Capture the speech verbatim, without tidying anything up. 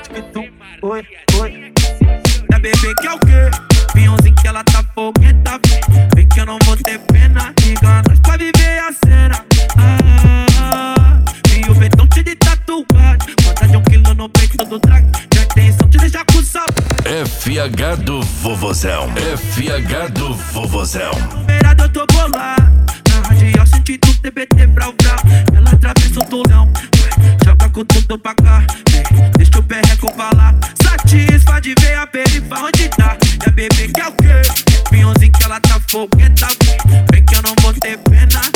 Oi, oi. Da bebê que é o quê? Pinhãozinho que ela tá fogueta. Vem que eu não vou ter pena. Liga nós pra viver a cena. Ah, e o betão cheio de tatuagem. Vontade um quilo no peito do drag. Já intenção de deixar com saudade. F H do Vovozão. F H do Vovozão. Beirada eu tô bolado. Na radial senti tudo T B T brau brau. Ela atravessa o tulão. Joga com tudo pra cá. Deixa o perreco falar. Satisfa de ver a perifa onde tá. E a bebê que é o quê? Pinhãozinho que ela tá fogueta. Vem que eu não vou ter pena.